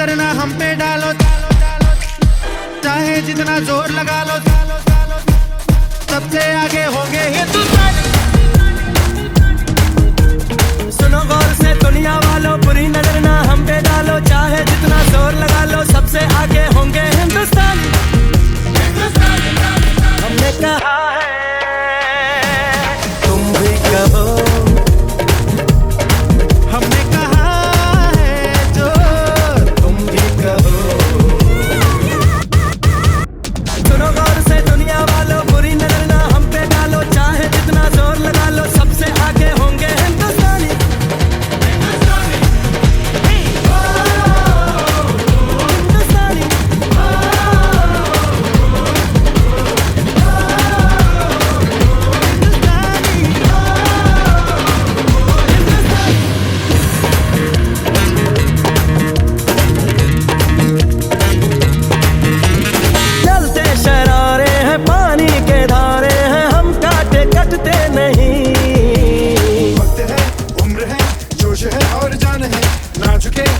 नजर ना हम पे डालो, चाहे जितना जोर लगा लो, सबसे आगे होंगे हिंदुस्तानी। सुनो गौर से दुनिया वालों, बुरी नजर ना हम पे डालो, चाहे जितना जोर लगा लो, सबसे आगे होंगे हिंदुस्तानी। हमने कहा है तुम भी कहो, हमने कहा है जो तुम भी कहो। सुनो गौर से दुनिया वालों, बुरी नजर ना हम पे डालो, चाहे जितना जोर लगा लो, सबसे आगे होंगे हिंदुस्तानी। चलते शरारे हैं, पानी के धारे हैं, हम काटे कटते नहीं। वक्त है, उम्र है, जोश है और जान है, ना झुके